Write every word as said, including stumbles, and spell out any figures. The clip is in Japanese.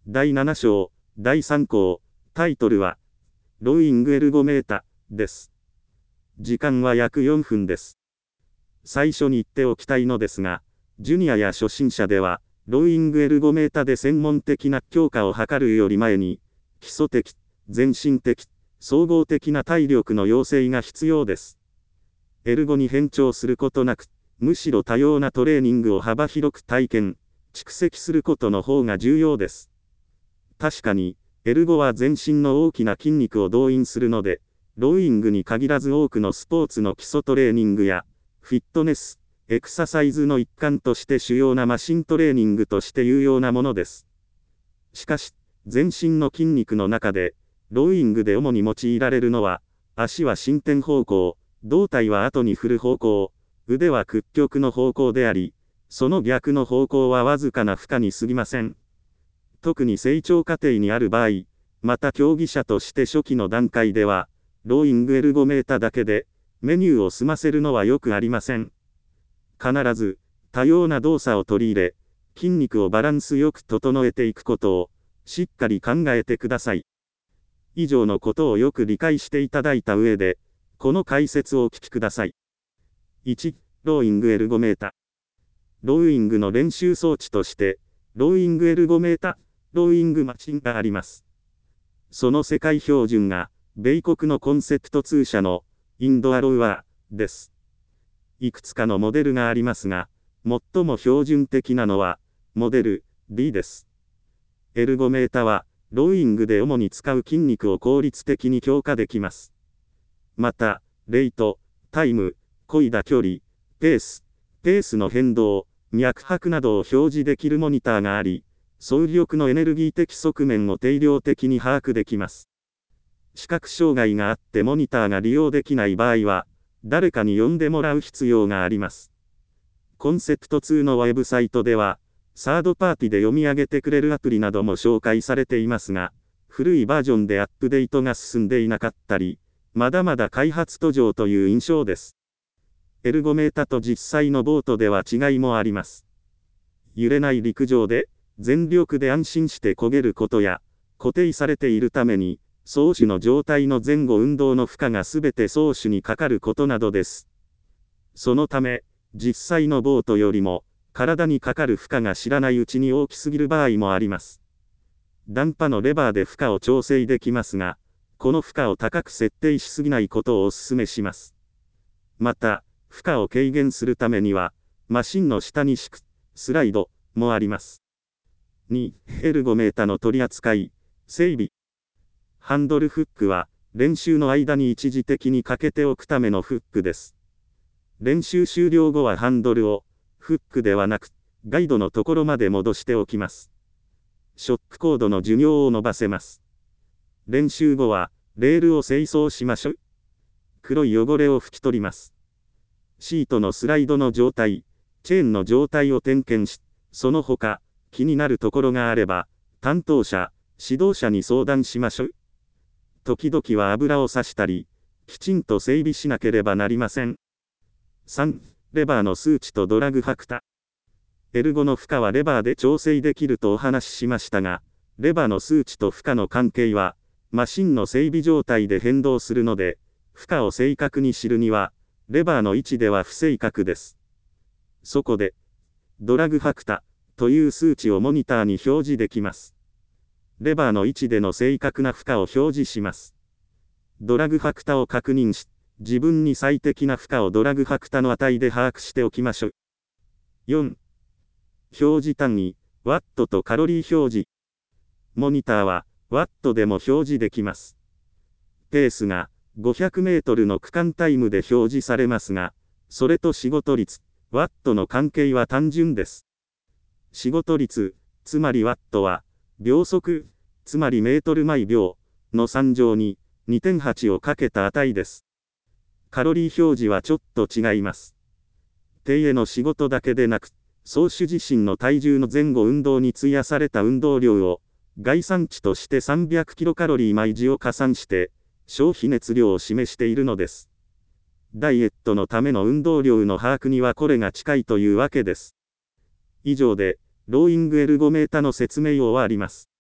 だいなな章、だいさん項、タイトルは、ローイングエルゴメータ、です。時間は約よんふんです。最初に言っておきたいのですが、ジュニアや初心者では、ローイングエルゴメータで専門的な強化を図るより前に、基礎的、全身的、総合的な体力の養成が必要です。エルゴに偏重することなく、むしろ多様なトレーニングを幅広く体験、蓄積することの方が重要です。確かに、エルゴは全身の大きな筋肉を動員するので、ローイングに限らず多くのスポーツの基礎トレーニングや、フィットネス、エクササイズの一環として主要なマシントレーニングとして有用なものです。しかし、全身の筋肉の中で、ローイングで主に用いられるのは、足は伸展方向、胴体は後に振る方向、腕は屈曲の方向であり、その逆の方向はわずかな負荷に過ぎません。特に成長過程にある場合、また競技者として初期の段階では、ローイングエルゴメータだけで、メニューを済ませるのはよくありません。必ず、多様な動作を取り入れ、筋肉をバランスよく整えていくことを、しっかり考えてください。以上のことをよく理解していただいた上で、この解説をお聞きください。いち、ローイングエルゴメータ。ローイングの練習装置として、ローイングエルゴメータ、ローイングマシンがあります。その世界標準が、米国のコンセプトツー社の、インドアロウアー、です。いくつかのモデルがありますが、最も標準的なのは、モデル D です。エルゴメータは、ローイングで主に使う筋肉を効率的に強化できます。また、レイト、タイム、漕いだ距離、ペース、ペースの変動、脈拍などを表示できるモニターがあり、走力のエネルギー的側面を定量的に把握できます。視覚障害があってモニターが利用できない場合は、誰かに呼んでもらう必要があります。コンセプトツーのウェブサイトでは、サードパーティで読み上げてくれるアプリなども紹介されていますが、古いバージョンでアップデートが進んでいなかったり、まだまだ開発途上という印象です。エルゴメータと実際のボートでは違いもあります。揺れない陸上で、全力で安心して漕げることや、固定されているために、走手の状態の前後運動の負荷がすべて走手にかかることなどです。そのため、実際のボートよりも、体にかかる負荷が知らないうちに大きすぎる場合もあります。ダンパのレバーで負荷を調整できますが、この負荷を高く設定しすぎないことをお勧めします。また、負荷を軽減するためには、マシンの下に敷く、スライド、もあります。に、エルゴメータの取り扱い、整備。ハンドルフックは、練習の間に一時的にかけておくためのフックです。練習終了後はハンドルを、フックではなく、ガイドのところまで戻しておきます。ショックコードの寿命を伸ばせます。練習後は、レールを清掃しましょう。黒い汚れを拭き取ります。シートのスライドの状態、チェーンの状態を点検し、その他、気になるところがあれば、担当者、指導者に相談しましょう。時々は油を差したり、きちんと整備しなければなりません。さん、レバーの数値とドラグファクタ。エルゴの負荷はレバーで調整できるとお話ししましたが、レバーの数値と負荷の関係は、マシンの整備状態で変動するので、負荷を正確に知るには、レバーの位置では不正確です。そこで、ドラグファクタという数値をモニターに表示できます。レバーの位置での正確な負荷を表示します。ドラグファクタを確認し、自分に最適な負荷をドラグファクタの値で把握しておきましょう。よん、表示単位、ワットとカロリー表示。モニターは、ワットでも表示できます。ペースが、ごひゃくメートルの区間タイムで表示されますが、それと仕事率、ワットの関係は単純です。仕事率、つまりワットは、秒速、つまりメートル毎秒のさん乗に にてんはち をかけた値です。カロリー表示はちょっと違います。手への仕事だけでなく、走手自身の体重の前後運動に費やされた運動量を、概算値としてさんびゃくキロカロリー毎時を加算して、消費熱量を示しているのです。ダイエットのための運動量の把握にはこれが近いというわけです。以上で、ローイングエルゴメータの説明を終わります。